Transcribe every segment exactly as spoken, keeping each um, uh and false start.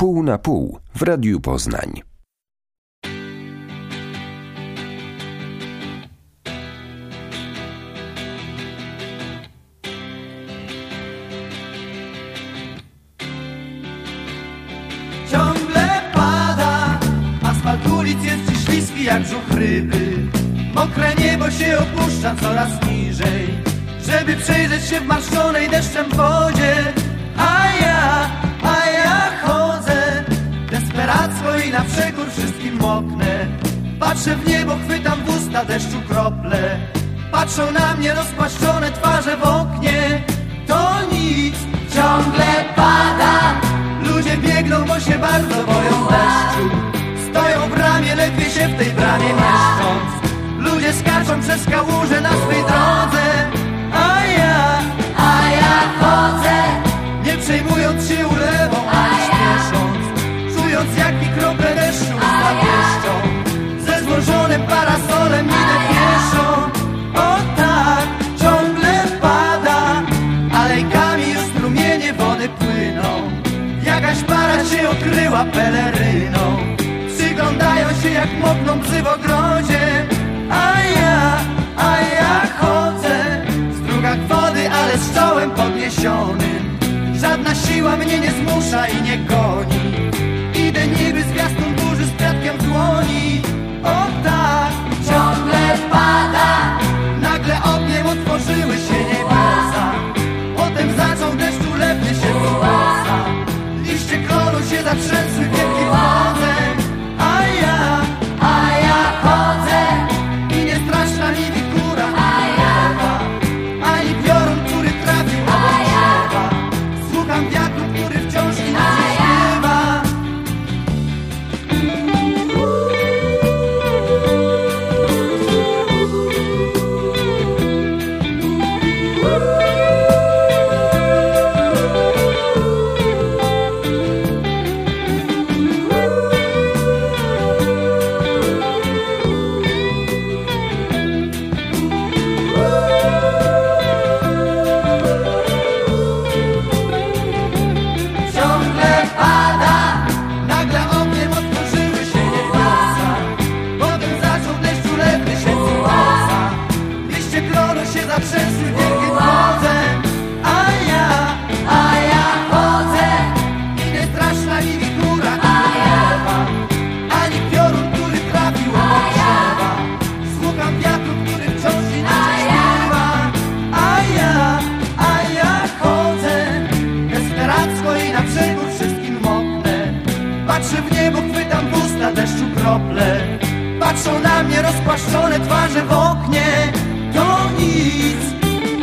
Pół na pół w Radiu Poznań. Ciągle pada, asfalt ulic jest dziś śliski jak brzuch ryby. Mokre niebo się opuszcza coraz niżej, żeby przejrzeć się w marszczonej deszczem wodzie. A ja, a ja chodzę desperacko i na przekór wszystkim moknę. Patrzę w niebo, chwytam w usta deszczu krople. Patrzą na mnie rozpłaszczone twarze w oknie. To nic, ciągle pada. Ludzie biegną, bo się bardzo boją deszczu. Stoją w bramie, ledwie się w tej bramie mieszcząc. Ludzie skaczą przez kałuże na swej drodze. A ja, a ja chodzę, nie przejmując się ulewą, ani śpiesząc, czując jak mi krople deszczu usta pieszczą. Ze złożonym parasolem idę pieszo. O tak, ciągle pada, alejkami już strumienie wody płyną. Jakaś para się okryła peleryną. Przyglądają się jak mokną psy w ogrodzie. A ja, a ja chodzę w strugach wody, ale z czołem podniesionym. Żadna siła mnie nie zmusza i nie goni. Idę niby zwiastun burzy z kwiatkiem w dłoni. O tak, ciągle pada. Nagle ogniem otworzyły się niebiosa. Potem zaczął deszcz ulewny się wyłosa. Liście klonu się zatrzęsły w wielkiej wodze. A ja, a ja chodzę i nie straszna mi wikura choroba, ani piorun, który trafił obok drzewa. Słucham wiatru, który wciąż inaczej śpiewa. Patrzą na mnie rozpłaszczone twarze w oknie. To nic.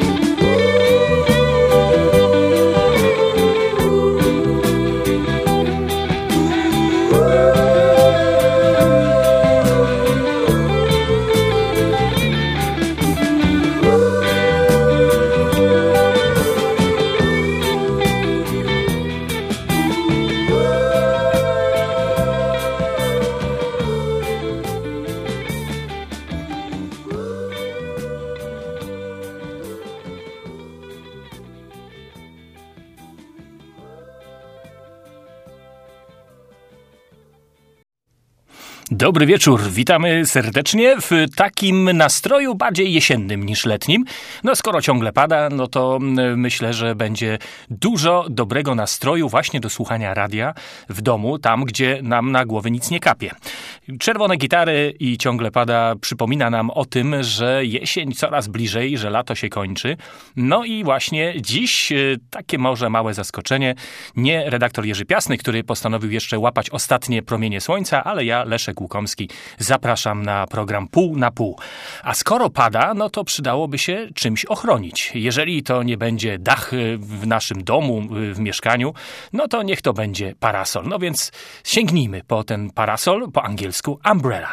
Dobry wieczór, witamy serdecznie w takim nastroju bardziej jesiennym niż letnim. No skoro ciągle pada, no to myślę, że będzie dużo dobrego nastroju właśnie do słuchania radia w domu, tam gdzie nam na głowy nic nie kapie. Czerwone gitary i ciągle pada przypomina nam o tym, że jesień coraz bliżej, że lato się kończy. No i właśnie dziś takie może małe zaskoczenie. Nie redaktor Jerzy Piasny, który postanowił jeszcze łapać ostatnie promienie słońca, ale ja, Leszek Łukomski, zapraszam na program Pół na Pół. A skoro pada, no to przydałoby się czymś ochronić. Jeżeli to nie będzie dach w naszym domu, w mieszkaniu, no to niech to będzie parasol. No więc sięgnijmy po ten parasol, po angielsku umbrella.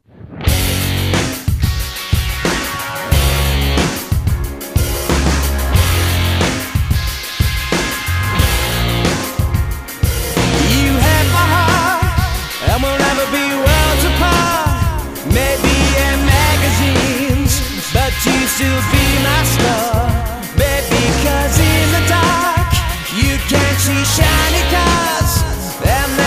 You still be my star, baby, 'cause in the dark you can't see shiny cars, and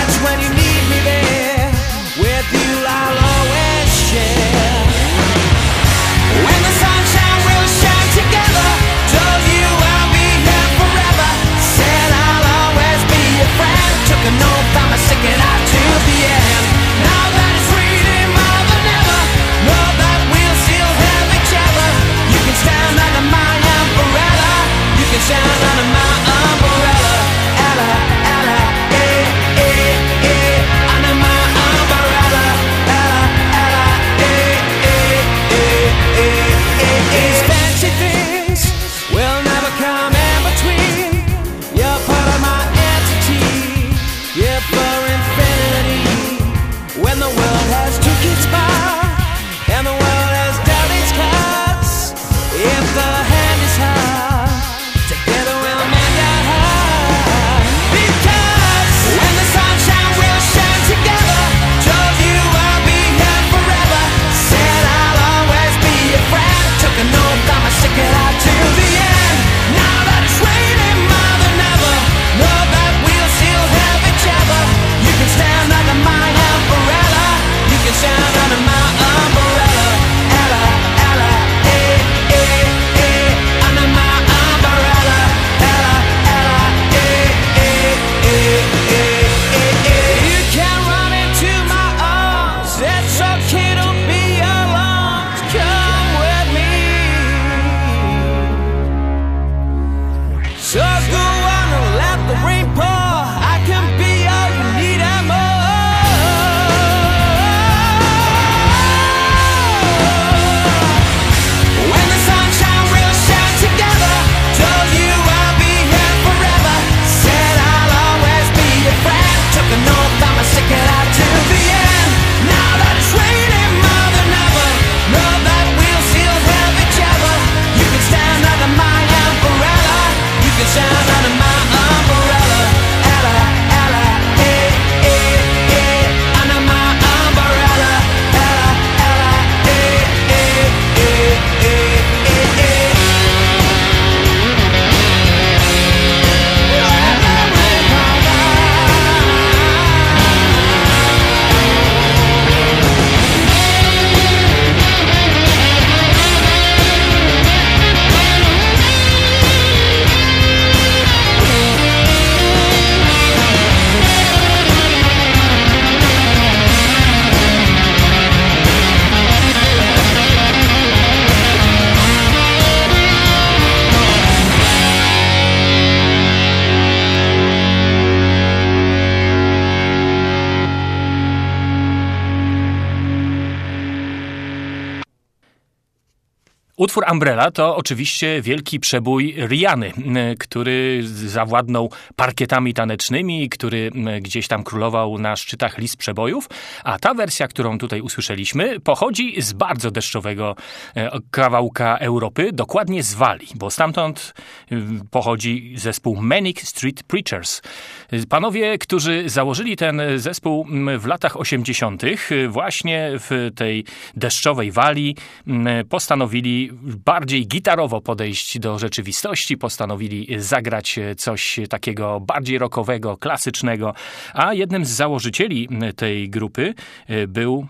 took an oath, I'ma stick it out till the end. Now that it's raining more than ever, know that we'll still have each other. You can stand under my umbrella, you can stand under my umbrella. Ella, Ella, eh, eh, eh, under my umbrella. Ella, Ella, eh, eh, eh, eh, eh. These fancy things will never come in between. You're part of my entity, you're for infinity. When the world has took its power and the world has dealt its cards, if the hand is hard, together we'll make it hard. Because when the sunshine will shine together, told you I'll be here forever, said I'll always be your friend. Took an oath, I'ma stick it out till the end. Now that it's raining more than ever, know that we'll still have each other. You can stand under my umbrella, you can stand under my umbrella. Ella, Ella, eh, eh, eh, under my umbrella. Ella, Ella, eh, eh, eh, eh, eh, eh. You can run into my arms, it's okay to be alone. Come with me. So go on and let the rain pour. I can be all you need and more. When the sunshine will shine together, told you I'll be here forever, said I'll always be your friend. Took an oath, I'ma stick it out till the end. Now that it's raining more than ever, know that we'll still have each other. You can stand under my umbrella, you can stand under my umbrella. Ella, Ella, eh, eh, eh, under my umbrella. Ella, Ella, eh, eh, eh, eh, eh, eh. Utwór Umbrella to oczywiście wielki przebój Rihanny, który zawładnął parkietami tanecznymi, który gdzieś tam królował na szczytach list przebojów, a ta wersja, którą tutaj usłyszeliśmy, pochodzi z bardzo deszczowego kawałka Europy, dokładnie z Walii, bo stamtąd pochodzi zespół Manic Street Preachers. Panowie, którzy założyli ten zespół w latach osiemdziesiątych, właśnie w tej deszczowej Walii, postanowili bardziej gitarowo podejść do rzeczywistości, postanowili zagrać coś takiego bardziej rockowego, klasycznego, a jednym z założycieli tej grupy był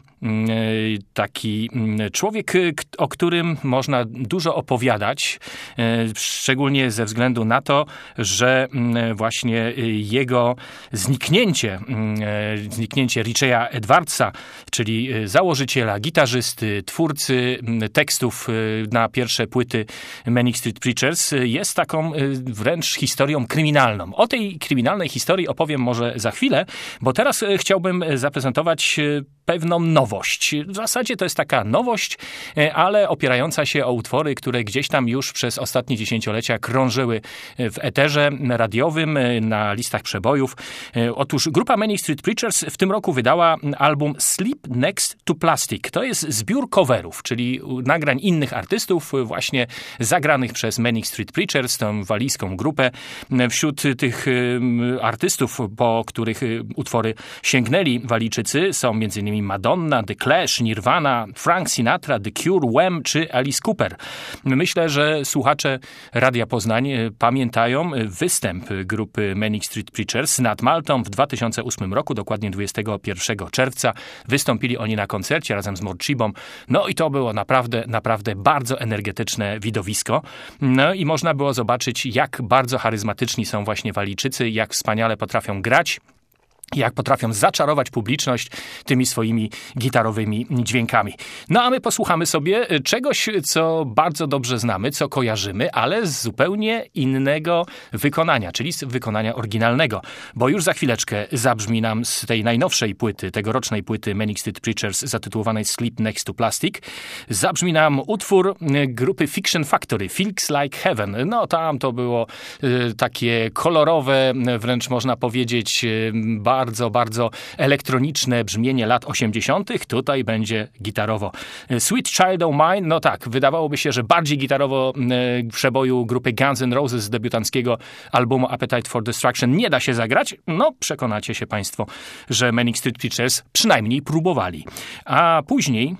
taki człowiek, o którym można dużo opowiadać, szczególnie ze względu na to, że właśnie jego zniknięcie, zniknięcie Richeya Edwardsa, czyli założyciela, gitarzysty, twórcy tekstów na pierwsze płyty Manic Street Preachers, jest taką wręcz historią kryminalną. O tej kryminalnej historii opowiem może za chwilę, bo teraz chciałbym zaprezentować pewną nowość. W zasadzie to jest taka nowość, ale opierająca się o utwory, które gdzieś tam już przez ostatnie dziesięciolecia krążyły w eterze radiowym, na listach przebojów. Otóż grupa Manic Street Preachers w tym roku wydała album Sleep Next to Plastic. To jest zbiór coverów, czyli nagrań innych artystów, właśnie zagranych przez Manic Street Preachers, tą walijską grupę. Wśród tych artystów, po których utwory sięgnęli Walijczycy, są m.in. Madonna, The Clash, Nirvana, Frank Sinatra, The Cure, Wham czy Alice Cooper. Myślę, że słuchacze Radia Poznań pamiętają występ grupy Manic Street Preachers nad Maltą w dwa tysiące ósmym roku, dokładnie dwudziestego pierwszego czerwca. Wystąpili oni na koncercie razem z Morchibą. No i to było naprawdę, naprawdę bardzo energetyczne widowisko. No i można było zobaczyć, jak bardzo charyzmatyczni są właśnie Walijczycy, jak wspaniale potrafią grać. jak potrafią zaczarować publiczność tymi swoimi gitarowymi dźwiękami. No a my posłuchamy sobie czegoś, co bardzo dobrze znamy, co kojarzymy, ale z zupełnie innego wykonania, czyli z wykonania oryginalnego. Bo już za chwileczkę zabrzmi nam z tej najnowszej płyty, tegorocznej płyty Manic Street Preachers zatytułowanej Sleep Next to Plastic, zabrzmi nam utwór grupy Fiction Factory, Feels Like Heaven. No tam to było y, takie kolorowe, wręcz można powiedzieć y, bardzo, bardzo elektroniczne brzmienie lat osiemdziesiątych. Tutaj będzie gitarowo. Sweet Child O' Mine, no tak, wydawałoby się, że bardziej gitarowo y, przeboju grupy Guns N' Roses z debiutanckiego albumu Appetite for Destruction nie da się zagrać. No, przekonacie się państwo, że Manic Street Preachers przynajmniej próbowali. A później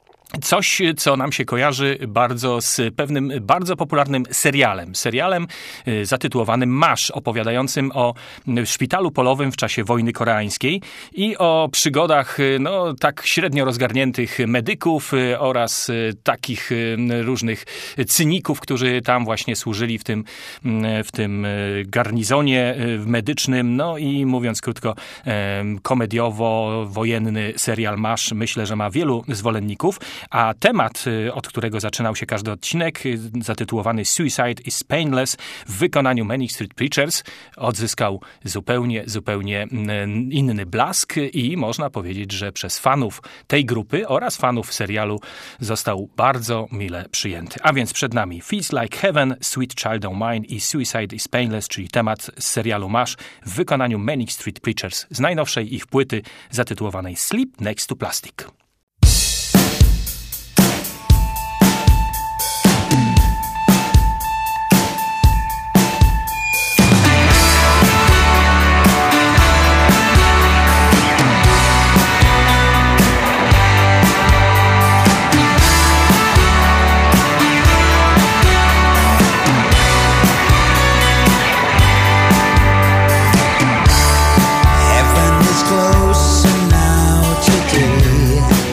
coś, co nam się kojarzy bardzo z pewnym bardzo popularnym serialem. Serialem y, zatytułowanym MASH, opowiadającym o szpitalu polowym w czasie wojny koreańskiej i o przygodach y, no, tak średnio rozgarniętych medyków y, oraz y, takich y, różnych cyników, którzy tam właśnie służyli w tym, y, w tym y, garnizonie y, medycznym. No i mówiąc krótko, y, komediowo-wojenny serial MASH myślę, że ma wielu zwolenników. A temat, od którego zaczynał się każdy odcinek, zatytułowany Suicide is Painless, w wykonaniu Manic Street Preachers odzyskał zupełnie, zupełnie inny blask i można powiedzieć, że przez fanów tej grupy oraz fanów serialu został bardzo mile przyjęty. A więc przed nami Feels Like Heaven, Sweet Child O' Mine i Suicide is Painless, czyli temat z serialu MASH w wykonaniu Manic Street Preachers z najnowszej ich płyty zatytułowanej Sleep Next to Plastic. Closer now today.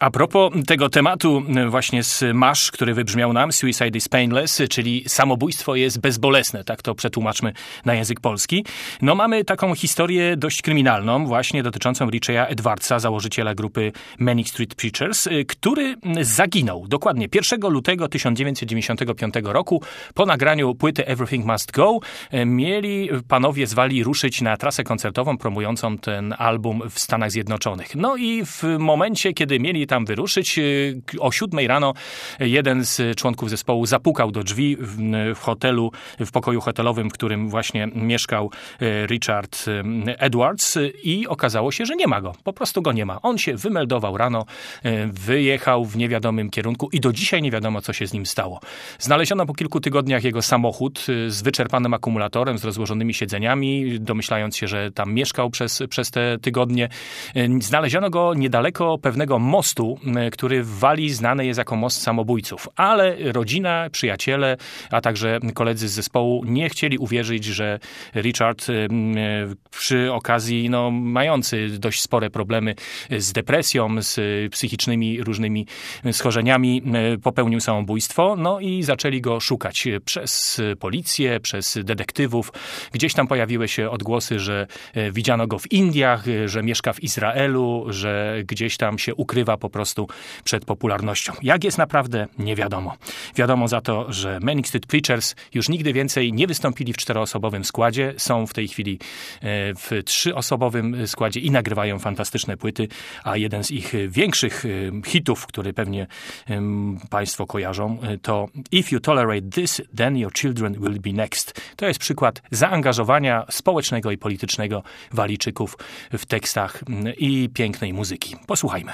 A propos tego tematu właśnie z Mash, który wybrzmiał nam, Suicide is Painless, czyli samobójstwo jest bezbolesne, tak to przetłumaczmy na język polski. No mamy taką historię dość kryminalną, właśnie dotyczącą Richeya Edwardsa, założyciela grupy Manic Street Preachers, który zaginął dokładnie pierwszego lutego tysiąc dziewięćset dziewięćdziesiątego piątego roku. Po nagraniu płyty Everything Must Go mieli panowie zwali ruszyć na trasę koncertową promującą ten album w Stanach Zjednoczonych. No i w momencie, kiedy mieli tam wyruszyć, o siódmej rano jeden z członków zespołu zapukał do drzwi w hotelu, w pokoju hotelowym, w którym właśnie mieszkał Richard Edwards i okazało się, że nie ma go. Po prostu go nie ma. On się wymeldował rano, wyjechał w niewiadomym kierunku i do dzisiaj nie wiadomo, co się z nim stało. Znaleziono po kilku tygodniach jego samochód z wyczerpanym akumulatorem, z rozłożonymi siedzeniami, domyślając się, że tam mieszkał przez, przez te tygodnie. Znaleziono go niedaleko pewnego mostu, który w Walii znany jest jako most samobójców. Ale rodzina, przyjaciele, a także koledzy z zespołu nie chcieli uwierzyć, że Richard przy okazji no, mający dość spore problemy z depresją, z psychicznymi różnymi schorzeniami popełnił samobójstwo. No i zaczęli go szukać przez policję, przez detektywów. Gdzieś tam pojawiły się odgłosy, że widziano go w Indiach, że mieszka w Izraelu, że gdzieś tam się ukrywa po prostu przed popularnością. Jak jest naprawdę, nie wiadomo. Wiadomo za to, że Manic Street Preachers już nigdy więcej nie wystąpili w czteroosobowym składzie. Są w tej chwili w trzyosobowym składzie i nagrywają fantastyczne płyty, a jeden z ich większych hitów, który pewnie państwo kojarzą, to If you tolerate this, then your children will be next. To jest przykład zaangażowania społecznego i politycznego Walijczyków w tekstach i pięknej muzyki. Posłuchajmy.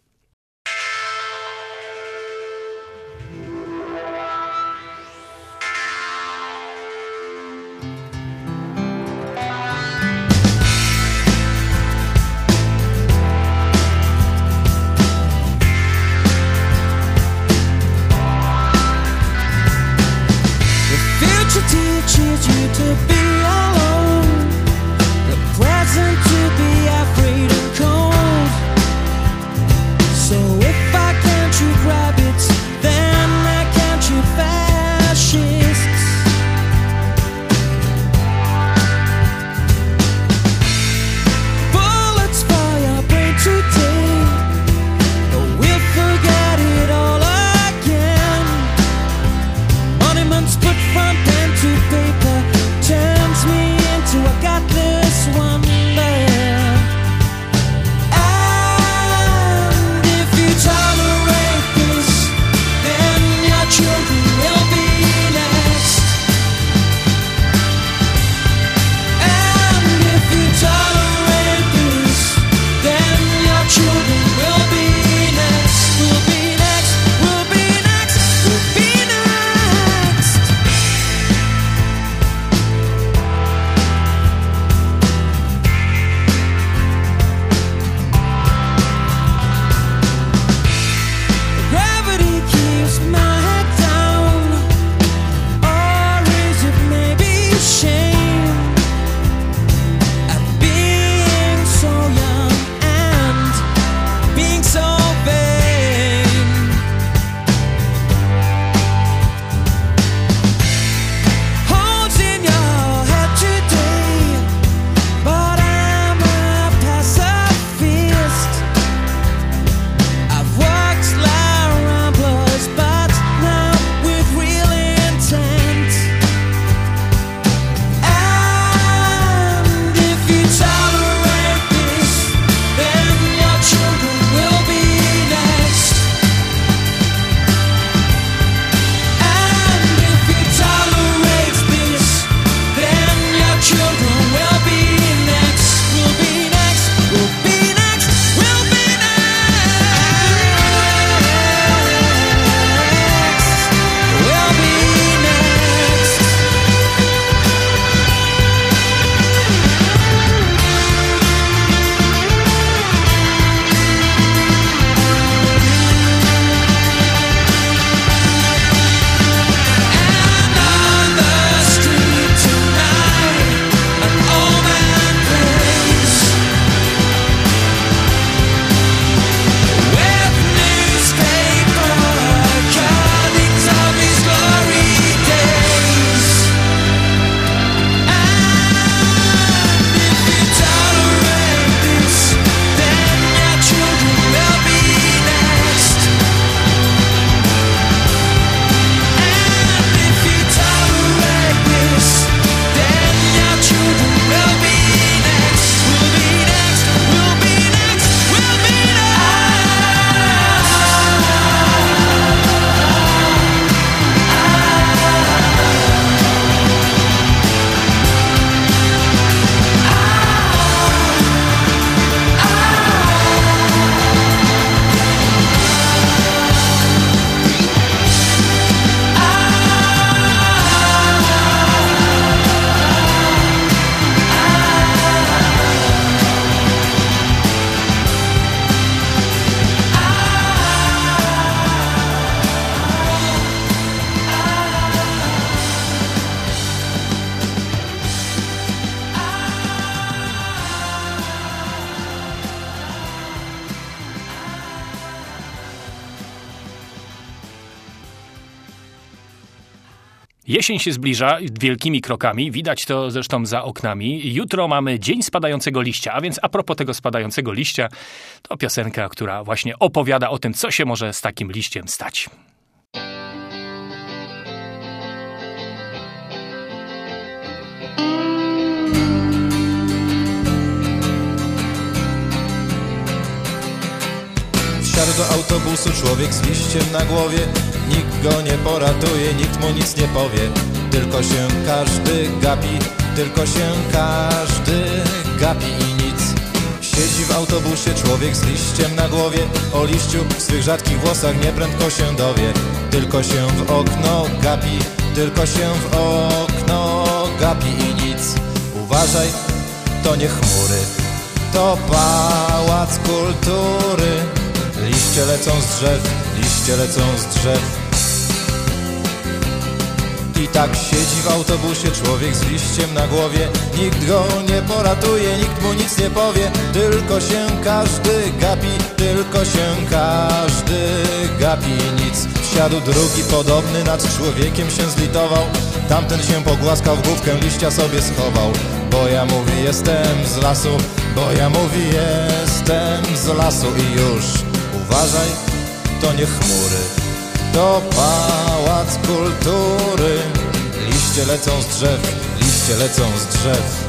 Teaches you to be alone, the present to be afraid and cold. So if I can't shoot rabbits, then I can't shoot fascists. Bullets fire brain today, but we'll forget it all again. Monuments put from pen to paper, turn Jesień się zbliża wielkimi krokami, widać to zresztą za oknami. Jutro mamy Dzień Spadającego Liścia, a więc a propos tego spadającego liścia, to piosenka, która właśnie opowiada o tym, co się może z takim liściem stać. Wsiadł do autobusu człowiek z liściem na głowie. Nikt go nie poratuje, nikt mu nic nie powie. Tylko się każdy gapi, tylko się każdy gapi i nic. Siedzi w autobusie człowiek z liściem na głowie. O liściu w swych rzadkich włosach nieprędko się dowie. Tylko się w okno gapi, tylko się w okno gapi i nic. Uważaj, to nie chmury, to pałac kultury. Liście lecą z drzew, liście lecą z drzew. I tak siedzi w autobusie człowiek z liściem na głowie. Nikt go nie poratuje, nikt mu nic nie powie. Tylko się każdy gapi, tylko się każdy gapi i nic. Wsiadł drugi podobny, nad człowiekiem się zlitował. Tamten się pogłaskał, w główkę liścia sobie schował. Bo ja mówi jestem z lasu, bo ja mówi jestem z lasu i już. Uważaj, to nie chmury, to pałac kultury. Liście lecą z drzew, liście lecą z drzew.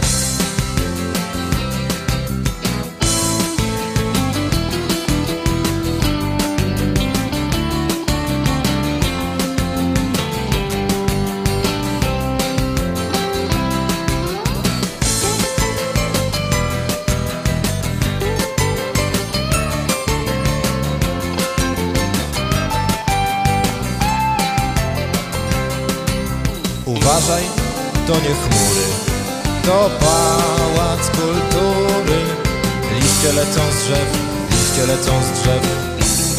Uważaj, to nie chmury, to pałac kultury. Liście lecą z drzew, liście lecą z drzew.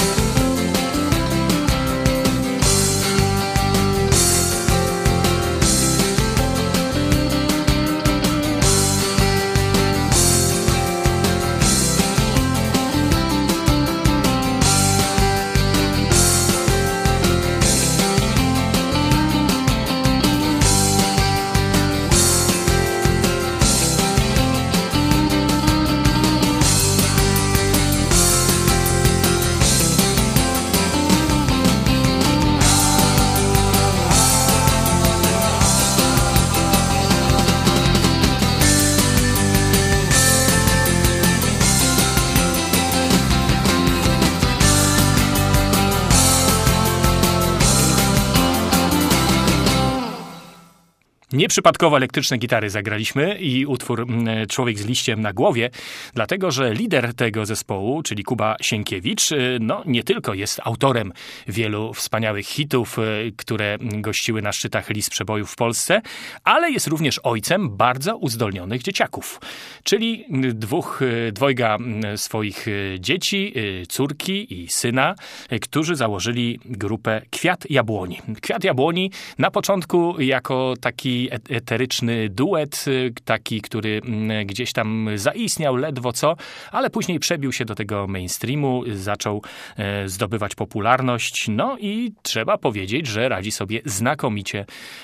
Nieprzypadkowo elektryczne gitary zagraliśmy i utwór Człowiek z liściem na głowie, dlatego że lider tego zespołu, czyli Kuba Sienkiewicz, no nie tylko jest autorem wielu wspaniałych hitów, które gościły na szczytach list przebojów w Polsce, ale jest również ojcem bardzo uzdolnionych dzieciaków, czyli dwóch, dwojga swoich dzieci, córki i syna, którzy założyli grupę Kwiat Jabłoni. Kwiat Jabłoni na początku jako taki eteryczny duet, taki, który gdzieś tam zaistniał ledwo co, ale później przebił się do tego mainstreamu, zaczął zdobywać popularność, no i trzeba powiedzieć, że radzi sobie znakomicie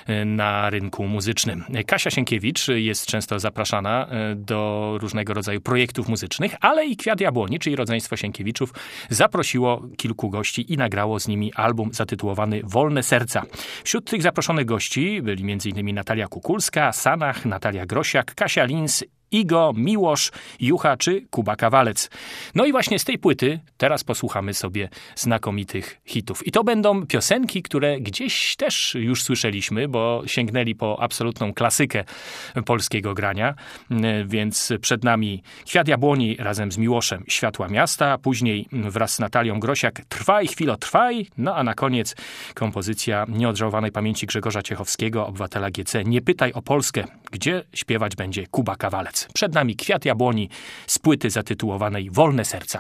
na rynku muzycznym. Kasia Sienkiewicz jest często zapraszana do różnego rodzaju projektów muzycznych, ale i Kwiat Jabłoni, czyli rodzeństwo Sienkiewiczów, zaprosiło kilku gości i nagrało z nimi album zatytułowany Wolne Serca. Wśród tych zaproszonych gości byli między innymi Natalia Kukulska, Sanach, Natalia Grosiak, Kasia Lins, Igo, Miłosz, Jucha czy Kuba Kawalec. No i właśnie z tej płyty teraz posłuchamy sobie znakomitych hitów. I to będą piosenki, które gdzieś też już słyszeliśmy, bo sięgnęli po absolutną klasykę polskiego grania. Więc przed nami Kwiat Jabłoni razem z Miłoszem, Światła Miasta, później wraz z Natalią Grosiak Trwaj, chwilo, trwaj, no a na koniec kompozycja nieodżałowanej pamięci Grzegorza Ciechowskiego, obywatela G C, Nie pytaj o Polskę, gdzie śpiewać będzie Kuba Kawalec. Przed nami Kwiat Jabłoni z płyty zatytułowanej Wolne Serca.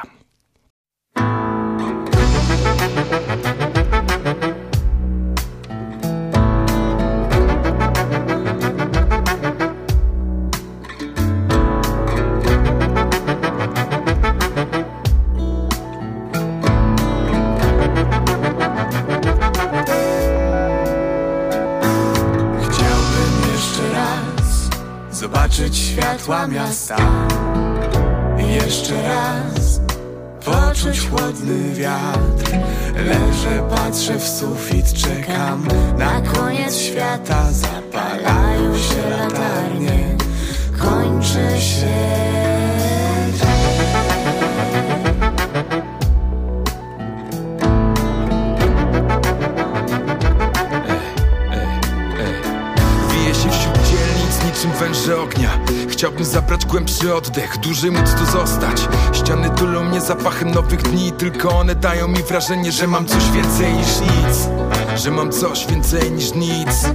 zobaczyć światła miasta. Jeszcze raz poczuć chłodny wiatr. Leżę, patrzę w sufit, czekam na koniec świata. Zapalają się latarnie, kończy się węże ognia. Chciałbym zabrać głębszy oddech, dłużej móc tu zostać. Ściany tulą mnie zapachem nowych dni, tylko one dają mi wrażenie, że mam coś więcej niż nic. Że mam coś więcej niż nic.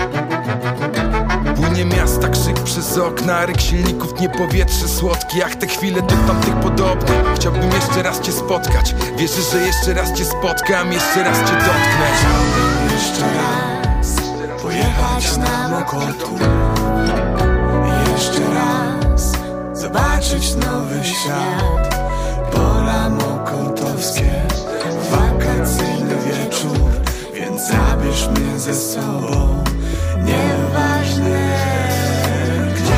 Płynie miasta, krzyk przez okna, ryk silników, nie powietrze słodkie. Jak te chwile do tamtych podobne. Chciałbym jeszcze raz cię spotkać. Wierzę, że jeszcze raz cię spotkam, jeszcze raz cię dotknę. Chciałbym jeszcze raz pojechać na Mokotów. Jeszcze raz zobaczyć nowy świat. Pola mokotowskie, wakacyjny wieczór. Więc zabierz mnie ze sobą, nieważne gdzie.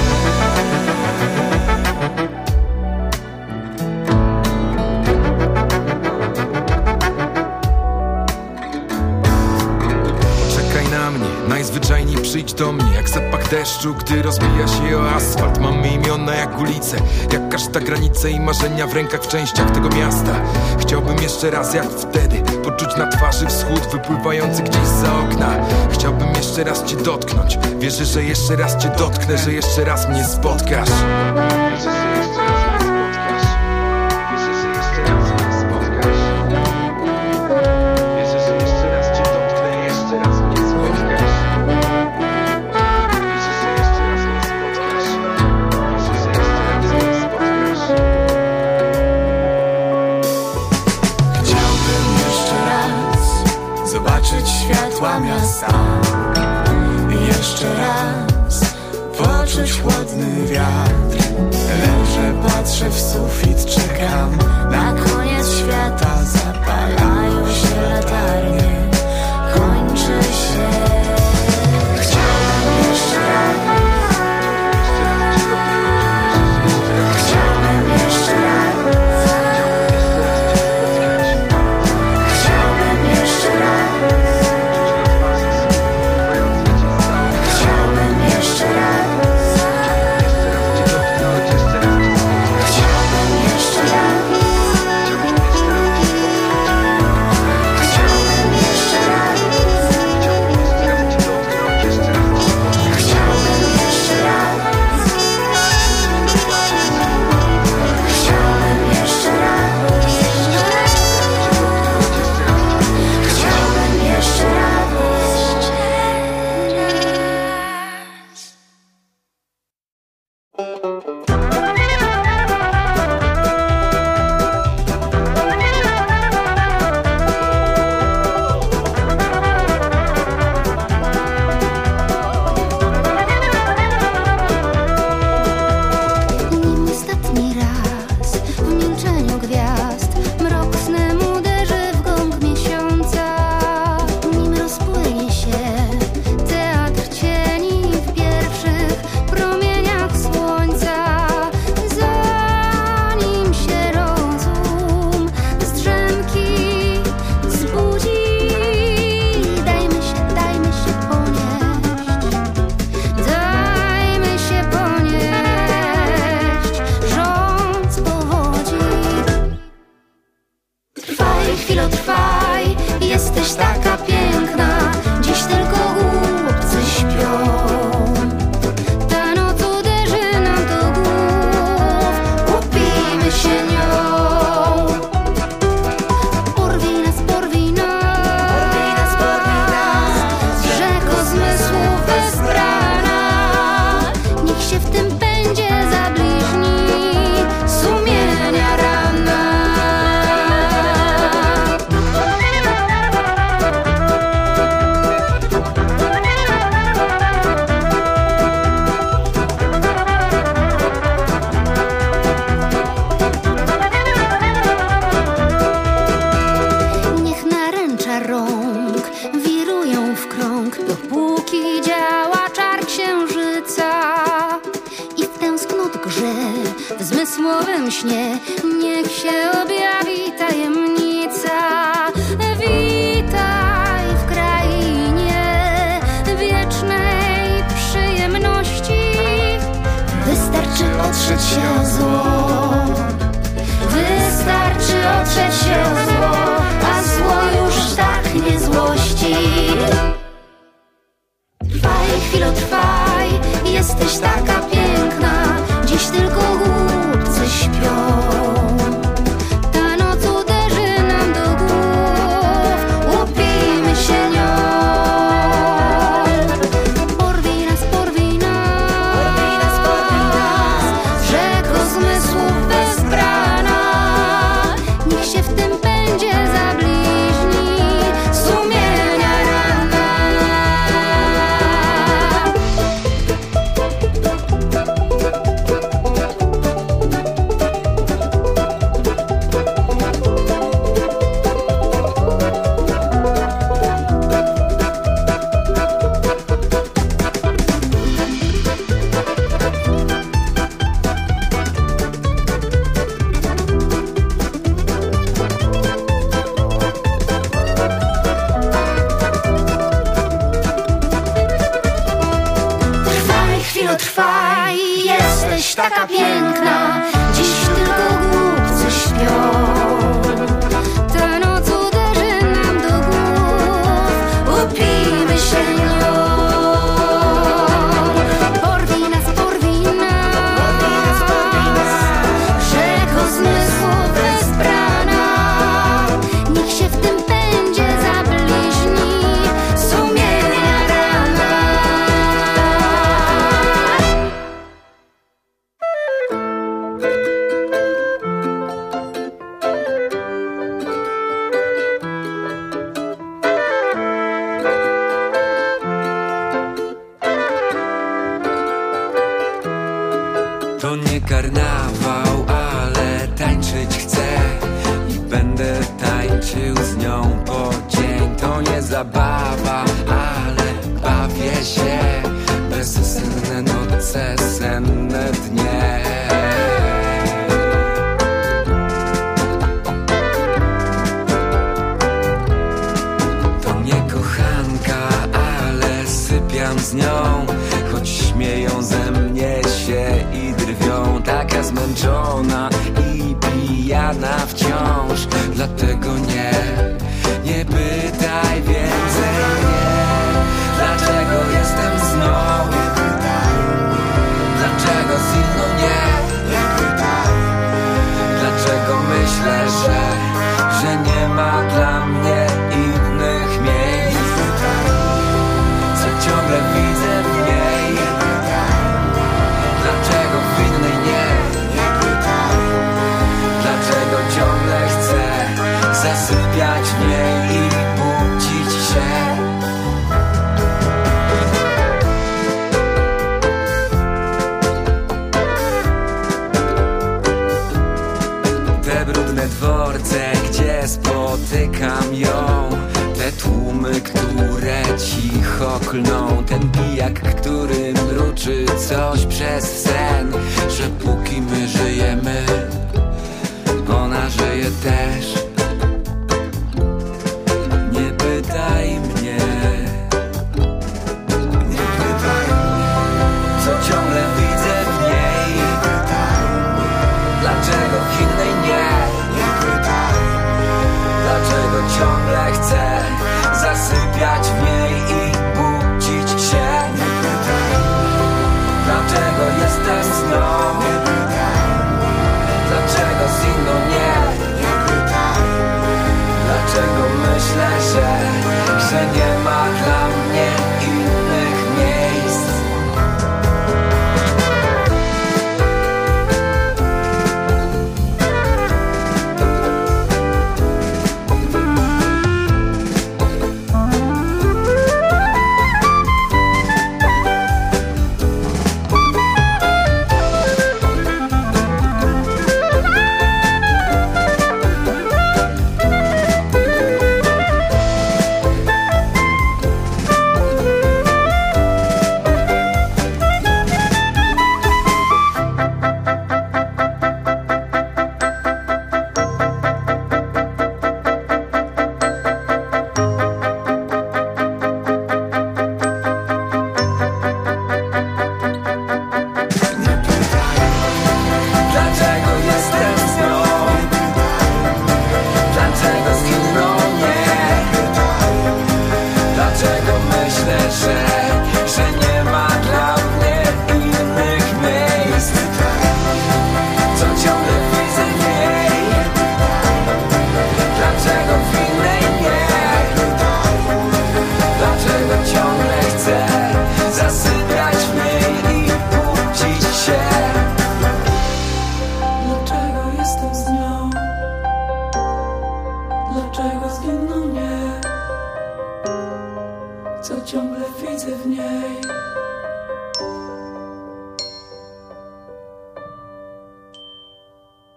Poczekaj na mnie, najzwyczajniej przyjdź do mnie. Jak zapach deszczu, gdy rozbija się o asfalt. Mamy imiona jak ulice, jak każda granica i marzenia w rękach, w częściach tego miasta. Chciałbym jeszcze raz jak wtedy poczuć na twarzy wschód wypływający gdzieś za okna. Chciałbym jeszcze raz cię dotknąć. Wierzę, że jeszcze raz cię dotknę, że jeszcze raz mnie spotkasz. Światła miasta. Jeszcze raz poczuć chłodny wiatr. Leżę, patrzę w sufit, czekam na koniec świata. Zapalają się latarnie, kończy się. Chciałbym jeszcze raz. Chciałbym jeszcze raz. Chciałbym jeszcze raz. w zmysłowym śnie. Niech się objawi tajemnica. Witaj w krainie wiecznej przyjemności. Wystarczy otrzeć się o zło. Wystarczy otrzeć się o zło, a zło już tak nie złości. Trwaj, chwilo, trwaj, jesteś taka piękna. Dziś tylko głupcy śpią. Ta noc uderzy nam do głów, upijmy się nią. Porwij nas, porwij nas, porwij nas, porwij nas, rzeko zmysłów bezbrana. Niech się w tym pędzie zabliźni sumienia rana. Trwaj, chwilo, trwaj, jesteś taka piękna. Dziś tylko głupcy śpią. Ta noc uderzy nam do głów, upijmy się nią. Porwij nas, porwij nas, rzeko zmysłów bezbrana. Niech się w tym pędzie zabliźni sumienia rana. To nie karnawał, ale tańczyć chcę i będę tańczył z nią po dzień. To nie zabawa, ale bawię się. Bezsenne noce, senne dnie. To nie kochanka, ale sypiam z nią. Choć śmieją ze mnie się i drwią. Taka zmęczona i pijana wciąż. Dlatego nie, nie pytaj więcej mnie. Dlaczego jestem z nią? Dlaczego z inną nie? Dlaczego myślę, że, że nie ma dla mnie innych miejsc? Co ciągle widzę w niej? Dlaczego w innej nie? Dlaczego ciągle chcę zasypiać w niej i budzić się? Te brudne dworce, gdzie spotykam ją. Te tłumy, które cicho klną. Ten pijak, który mruczy coś przez sen. Że póki my żyjemy, ona żyje też. Nie pytaj mnie, nie pytaj mnie, co ciągle widzę w niej. Dlaczego w innej nie? Dlaczego ciągle chcę zasypiać w niej i budzić się? Dlaczego jestem z nią? Dlaczego z inną nie? Dlaczego myślę, że, że nie ma dla mnie